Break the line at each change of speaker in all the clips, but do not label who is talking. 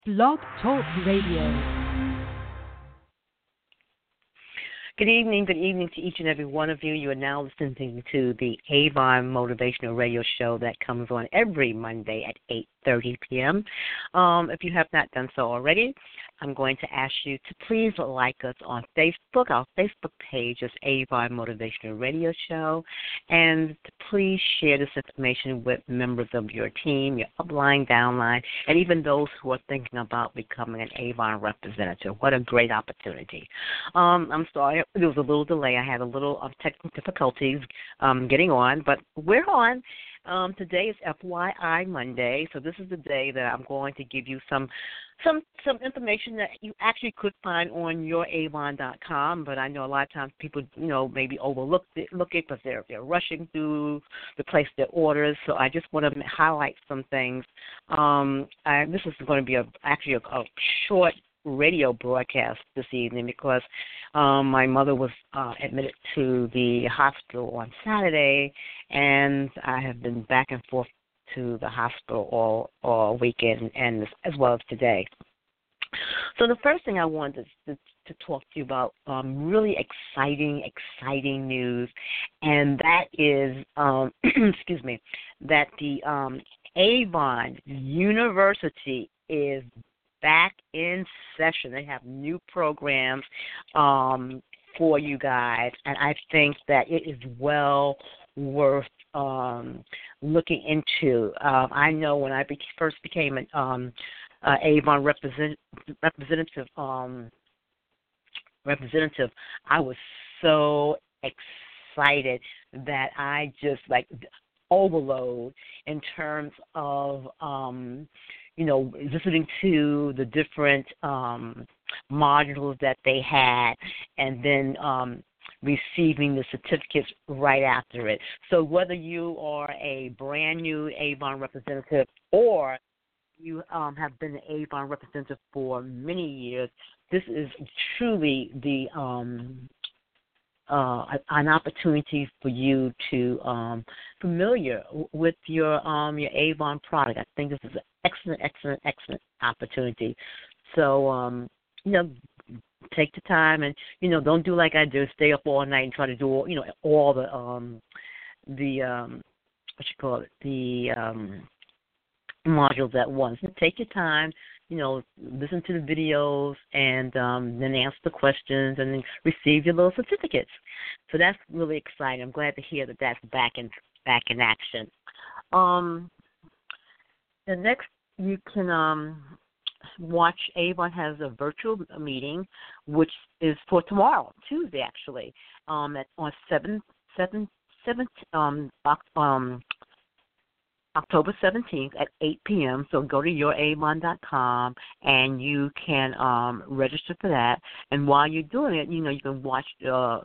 Blog Talk Radio.
Good evening to each and every one of you. You are now listening to the Avon Motivational Radio Show that comes on every Monday at 8:30 p.m. If you have not done so already, I'm going to ask you to please like us on Facebook. Our Facebook page is Avon Motivational Radio Show, and to please share this information with members of your team, your upline, downline, and even those who are thinking about becoming an Avon representative. What a great opportunity. I'm sorry, there was a little delay. I had a little technical difficulties getting on, but we're on. Today is FYI Monday, so this is the day that I'm going to give you some information that you actually could find on youravon.com, but I know a lot of times people, maybe overlook it because they're rushing through to place their orders. So I just want to highlight some things. This is going to be actually a short radio broadcast this evening because my mother was admitted to the hospital on Saturday, and I have been back and forth to the hospital all weekend and as well as today. So the first thing I wanted to talk to you about, really exciting news, and that is, excuse me, that the Avon University is back in session. They have new programs for you guys, and I think that it is well worth looking into. I know when I first became an Avon representative, I was so excited that I just overload in terms of listening to the different modules that they had, and then receiving the certificates right after it. So whether you are a brand new Avon representative or you have been an Avon representative for many years, this is truly the an opportunity for you to familiar with your Avon product. I think this is an excellent opportunity. So take the time and don't do like I do, stay up all night and try to do all the modules at once. And take your time. Listen to the videos and then answer the questions and then receive your little certificates. So that's really exciting. I'm glad to hear that that's back in action. The next, you can watch. Avon has a virtual meeting, which is for tomorrow, Tuesday actually, on 7 October 17th at 8 p.m. So go to youravon.com and you can register for that. And while you're doing it, you can watch the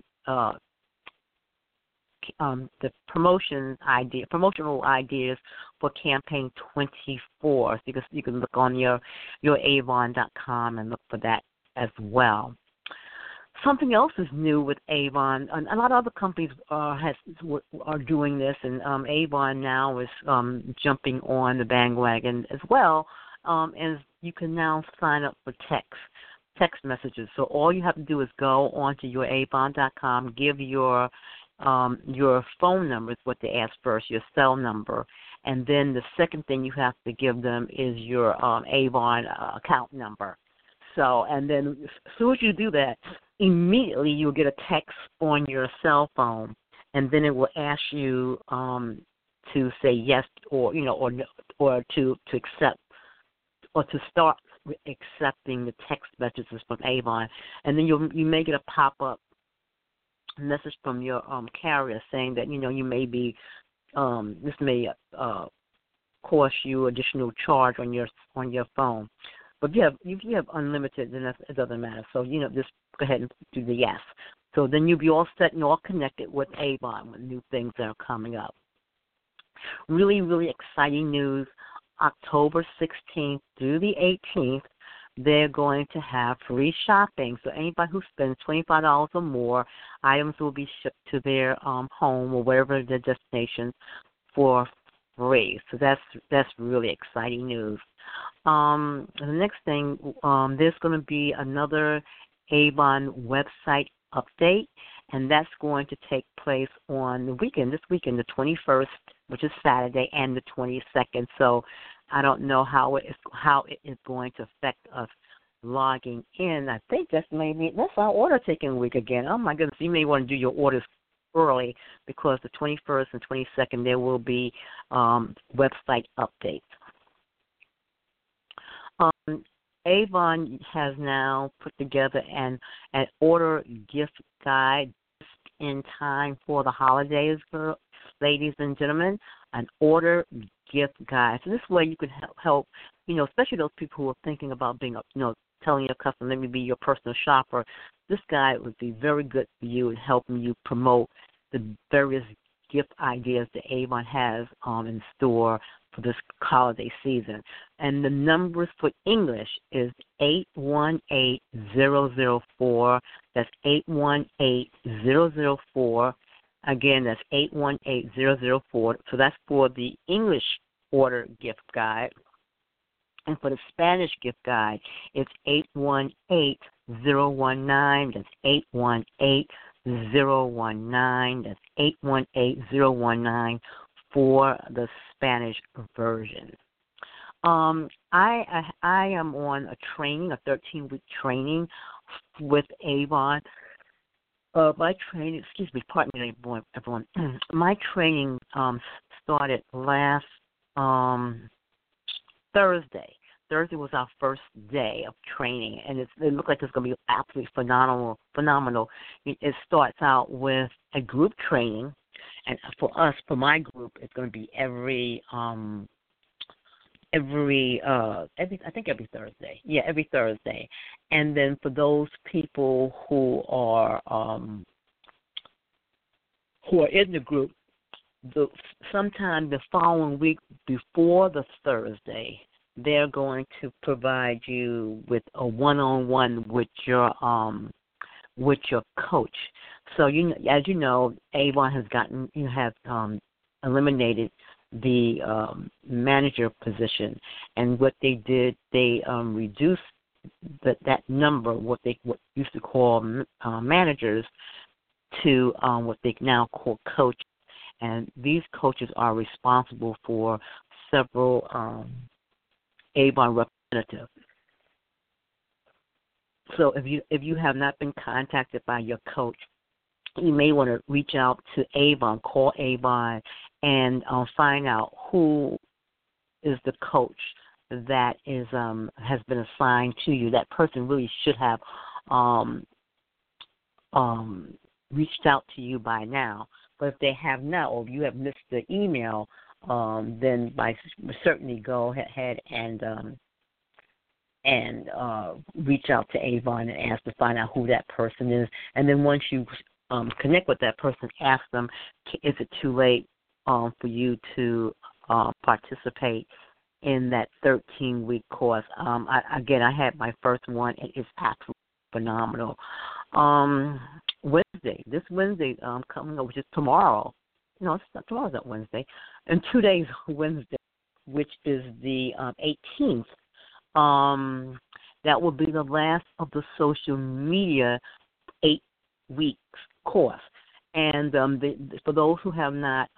promotional ideas for campaign 24. So you can look on youravon.com and look for that as well. Something else is new with Avon. A lot of other companies are doing this, and Avon now is jumping on the bandwagon as well. As you can now sign up for text messages. So all you have to do is go onto youravon.com, give your phone number is what they ask first, your cell number, and then the second thing you have to give them is your Avon account number. So, and then as soon as you do that, immediately you'll get a text on your cell phone, and then it will ask you to say yes or or to accept or to start accepting the text messages from Avon, and then you may get a pop-up message from your carrier saying that you may be this may cost you additional charge on your phone. But if you have unlimited, then it doesn't matter. So, just go ahead and do the yes. So then you'll be all set and all connected with Avon with new things that are coming up. Really, really exciting news. October 16th through the 18th, they're going to have free shopping. So anybody who spends $25 or more, items will be shipped to their home or wherever their destination for free. So that's really exciting news. The next thing, there's going to be another Avon website update, and that's going to take place on this weekend, the 21st, which is Saturday, and the 22nd. So I don't know how it is going to affect us logging in. I think that's our order taking week again. Oh my goodness, you may want to do your orders early because the 21st and 22nd there will be website updates. Avon has now put together an order gift guide in time for the holidays, ladies and gentlemen. An order gift guide. So this way you can help, especially those people who are thinking about being, telling your customer, let me be your personal shopper. This guide would be very good for you in helping you promote the various gift ideas that Avon has in store for this holiday season. And the numbers for English is 818-004. That's 818-004. Again, that's 818-004. So that's for the English order gift guide. And for the Spanish gift guide, it's 818-019. That's 818-019. That's 818-019 for the Spanish version. I am on a 13-week training with Avon. My training, pardon me, everyone. My training started last Thursday. Thursday was our first day of training, and it looked like it's going to be absolutely phenomenal. It starts out with a group training, and for my group, it's going to be every Thursday. Yeah, every Thursday. And then for those people who are in the group, sometime the following week before the Thursday, they're going to provide you with a one-on-one with your coach. So as you know, Avon has eliminated the manager position, and what they did, they reduced that number, what used to call managers, to what they now call coaches. And these coaches are responsible for several Avon representatives. So if you have not been contacted by your coach, you may want to reach out to Avon, call Avon, and find out who is the coach that has been assigned to you. That person really should have reached out to you by now. But if they have not, or if you have missed the email, then certainly go ahead and reach out to Avon and ask to find out who that person is. And then once you connect with that person, ask them, is it too late for you to participate in that 13-week course? I had my first one. It is absolutely phenomenal. This Wednesday coming up, which is tomorrow. No, it's not, tomorrow's not Wednesday. In 2 days, Wednesday, which is the 18th. That will be the last of the social media 8 weeks course. And for those who have not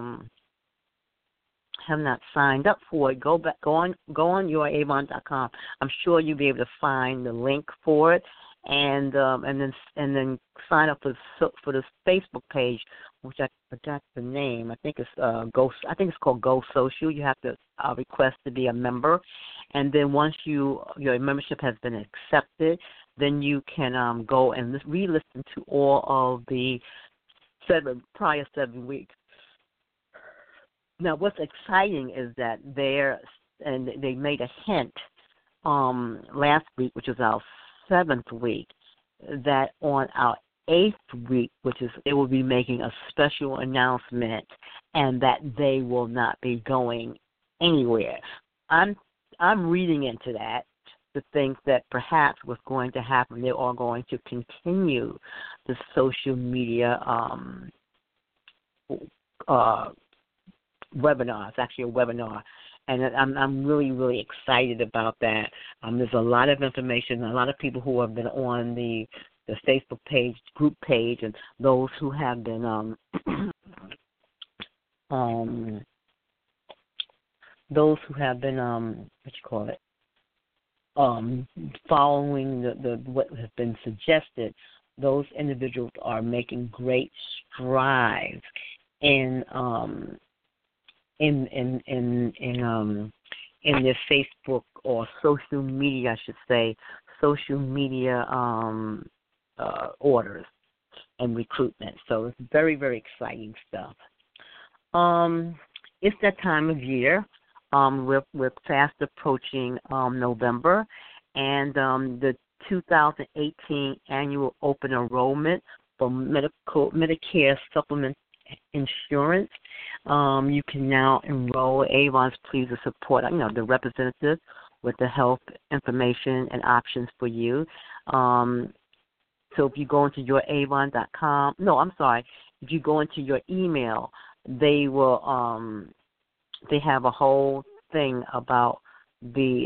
signed up for it, go on youravon.com. I'm sure you'll be able to find the link for it, and then sign up for this Facebook page, which I forgot the name. I think it's it's called Go Social. You have to request to be a member, and then once your membership has been accepted, then you can go and re-listen to all of the prior 7 weeks. Now, what's exciting is that they made a hint last week, which was our 7th week, that on our 8th week, they will be making a special announcement, and that they will not be going anywhere. I'm reading into that to think that perhaps what's going to happen, they are going to continue the social media webinar. It's actually a webinar, and I'm really, really excited about that. There's a lot of information, a lot of people who have been on the Facebook page, group page, and those who have been those who have been following the what has been suggested. Those individuals are making great strides in their Facebook or social media, I should say, social media orders and recruitment. So it's very, very exciting stuff. It's that time of year. We're fast approaching November, and the 2018 annual open enrollment for Medicare supplement insurance. You can now enroll. Avon's pleased to support, the representative with the health information and options for you. So if you go into youravon.com, if you go into your email, they will, they have a whole thing about the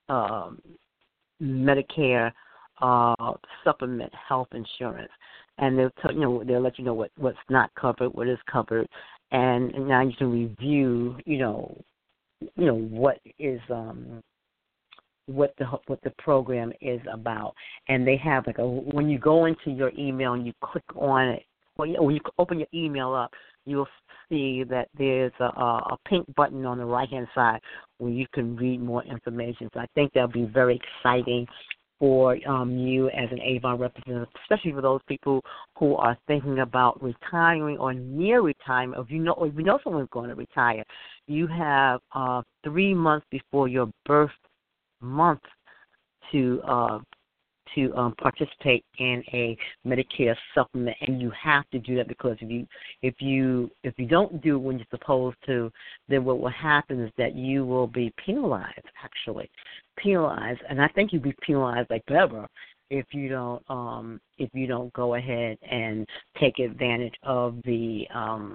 Medicare supplement health insurance, and they'll let you know what's not covered, what is covered, and now you can review, what is what the program is about. And they have when you go into your email and you click on it, when you open your email up, you'll see that there's a pink button on the right-hand side where you can read more information. So I think that'll be very exciting for you as an Avon representative, especially for those people who are thinking about retiring or near retirement. If you know someone's going to retire, you have 3 months before your birth month to participate in a Medicare supplement, and you have to do that, because if you don't do it when you're supposed to, then what will happen is that you will be penalized. And I think you'll be penalized like forever if you don't go ahead and take advantage of the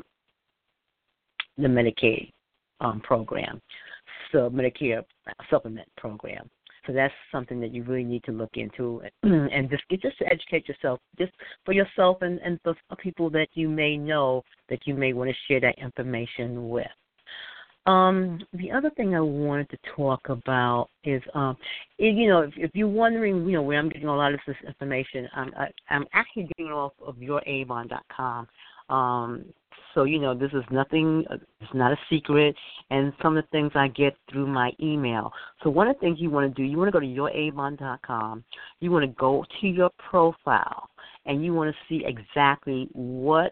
Medicaid program, so Medicare supplement program. So that's something that you really need to look into, and just to educate yourself, just for yourself and for people that you may know that you may want to share that information with. The other thing I wanted to talk about is, if you're wondering, where I'm getting a lot of this information, I'm actually getting it off of youravon.com. So, this is nothing, it's not a secret, and some of the things I get through my email. So one of the things you want to do, you want to go to youravon.com, you want to go to your profile, and you want to see exactly what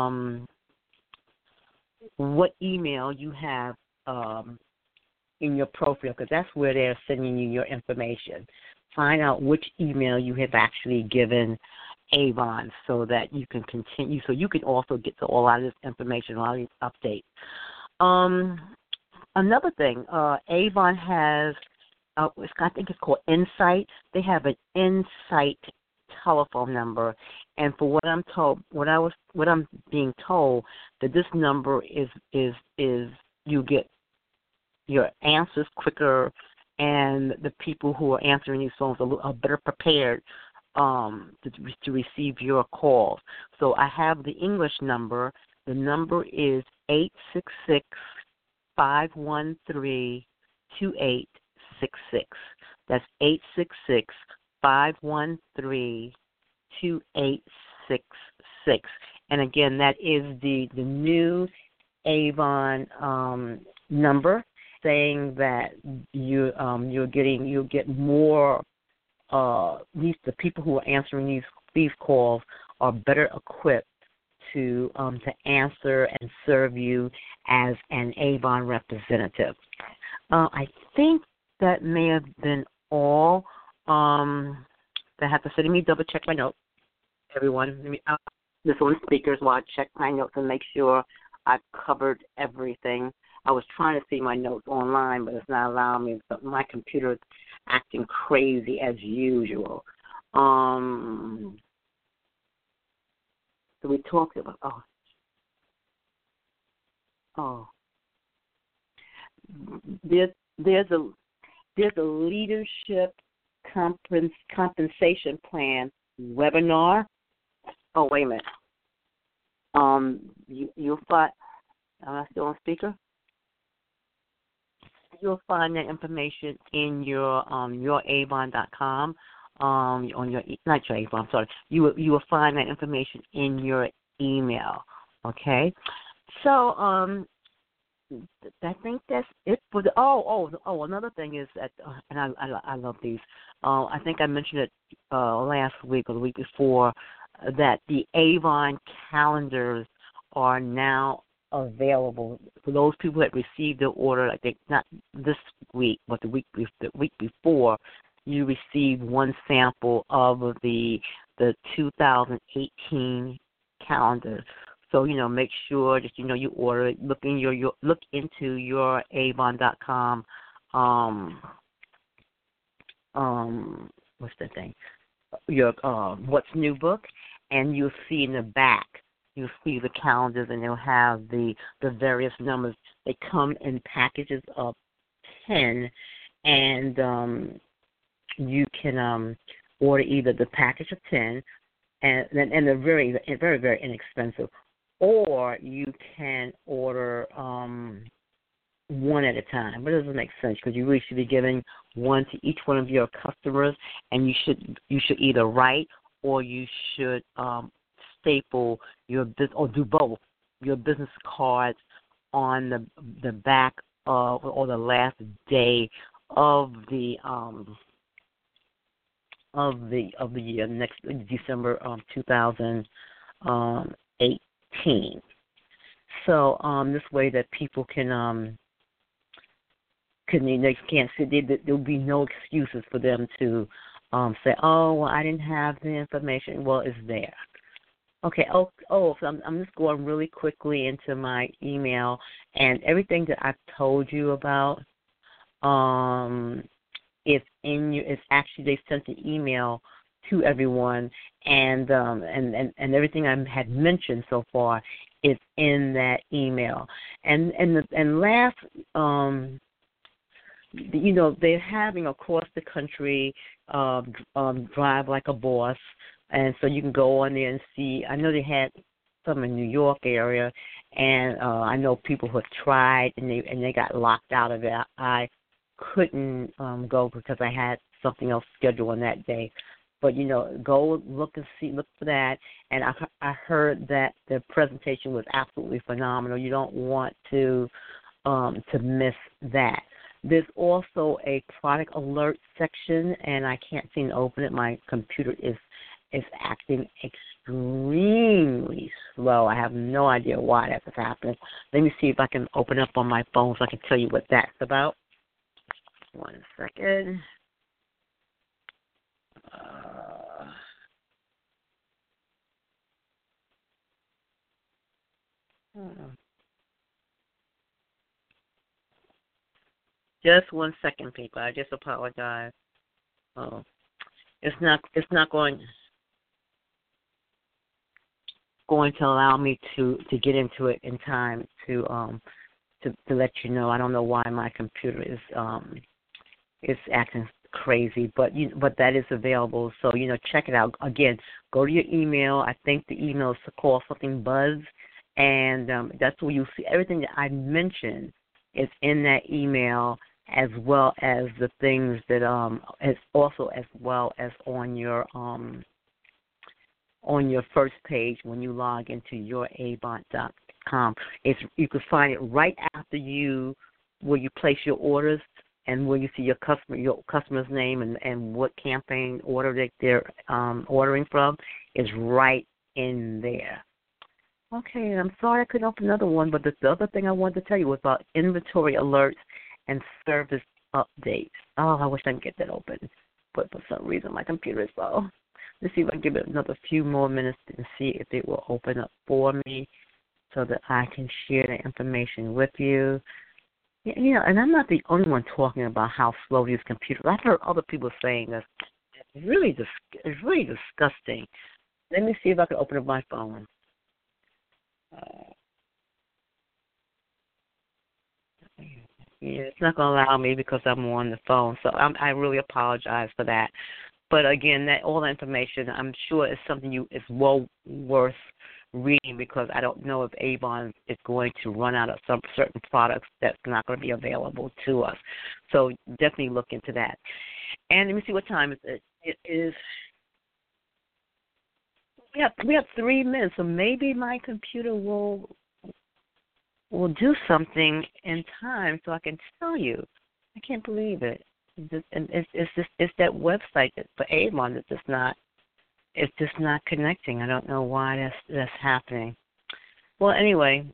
email you have in your profile, because that's where they're sending you your information. Find out which email you have actually given Avon, so that you can continue, so you can also get to all of this information, all these updates. Another thing, Avon has, I think it's called Insight. They have an Insight telephone number, and for what I'm told, what I'm being told, that this number is you get your answers quicker, and the people who are answering these phones are better prepared to receive your calls. So I have the English number. The number is 866-513-2866. That's 866-513-2866. And again, that is the new Avon number, saying that you'll get more. The people who are answering these calls are better equipped to answer and serve you as an Avon representative. I think that may have been all. I have to say, let me double check my notes. Everyone, this on speakers while I check my notes and make sure I've covered everything. I was trying to see my notes online, but it's not allowing me. My computer is acting crazy as usual. So we talked about, there's a leadership compensation plan webinar. Oh, wait a minute. You'll find. Am I still on speaker? You'll find that information in youravon.com. On your not your Avon. I'm sorry. You will find that information in your email. Okay. So I think that's it for the. Another thing is that, and I love these. I think I mentioned it last week or the week before that the Avon calendars are now available for those people that received their order. I think not this week, but the week before, you received one sample of the 2018 calendar. So make sure that you order it. Look into your Avon.com. What's the thing? Your What's New book, and you'll see in the back. You'll see the calendars, and they'll have the various numbers. They come in packages of 10, and you can order either the package of 10, and they're very, very, very inexpensive, or you can order one at a time. But it doesn't make sense because you really should be giving one to each one of your customers, and you should either write or you should staple your business, or do both, your business cards on the back of, or the last day of the year, next December 2018. So this way that people can they can't see, there'll be no excuses for them to say, oh, well, I didn't have the information. Well, it's there. Okay. So I'm just going really quickly into my email, and everything that I've told you about. It's in you. It's actually, they sent the email to everyone, and everything I had mentioned so far is in that email. And last, they're having across the country Drive Like a Boss, and so you can go on there and see. I know they had some in New York area, and I know people who have tried and they got locked out of it. I couldn't go because I had something else scheduled on that day. But go look for that. And I heard that the presentation was absolutely phenomenal. You don't want to miss that. There's also a product alert section, and I can't seem to open it. My computer is acting extremely slow. I have no idea why that's happening. Let me see if I can open up on my phone so I can tell you what that's about. 1 second. Just 1 second, people. I just apologize. Oh, it's not going to allow me to get into it in time to let you know. I don't know why my computer is acting crazy, but that is available. So check it out. Again, go to your email. I think the email is called something Buzz, and that's where you see everything that I mentioned is in that email, as well as the things that as well as on your first page when you log into youravon.com. You can find it right after where you place your orders, and where you see your customer's name and what campaign order that they're ordering from is right in there. Okay, I'm sorry I couldn't open another one, but the other thing I wanted to tell you was about inventory alerts and service updates. Oh, I wish I could get that open, but for some reason my computer is slow. Let's see if I can give it another few more minutes and see if it will open up for me so that I can share the information with you. And I'm not the only one talking about how slow these computers. I've heard other people saying this. It's really disgusting. Let me see if I can open up my phone. Yeah, it's not going to allow me because I'm on the phone. So I really apologize for that. But again, that all the information, I'm sure is something is well worth reading, because I don't know if Avon is going to run out of some certain products that's not going to be available to us. So definitely look into that. And let me see what time it is. It is. We have 3 minutes, so maybe my computer will do something in time so I can tell you. I can't believe it. It's that website for Avon that's just not connecting. I don't know why that's happening. Well, anyway,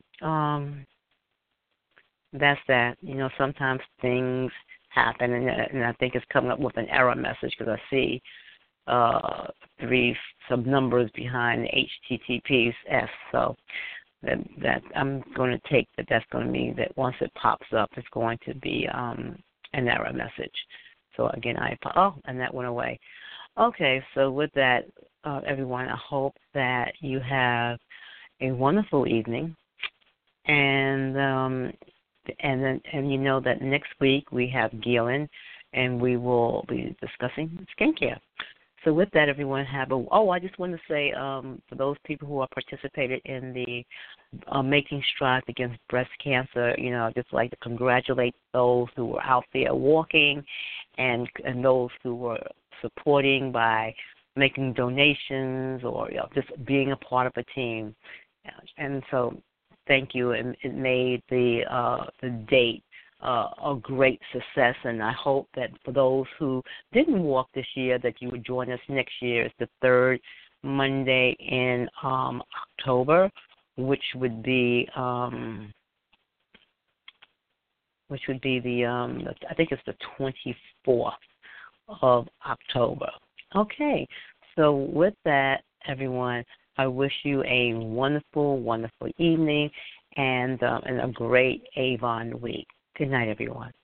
that's that. Sometimes things happen, and I think it's coming up with an error message because I see some numbers behind the HTTPS. So that I'm going to take that's going to mean that once it pops up, it's going to be an error message. So again, and that went away. Okay, so with that, everyone, I hope that you have a wonderful evening, and you know that next week we have Gillian, and we will be discussing skincare. So with that, everyone, I just want to say, for those people who are participated in the Making Strides Against Breast Cancer, I'd just like to congratulate those who were out there walking, and those who were supporting by making donations or just being a part of a team. And so thank you, and it made the date a great success, and I hope that for those who didn't walk this year, that you would join us next year. It's the third Monday in October, which would be the I think it's the 24th of October. Okay, so with that, everyone, I wish you a wonderful, wonderful evening and a great Avon week. Good night, everyone.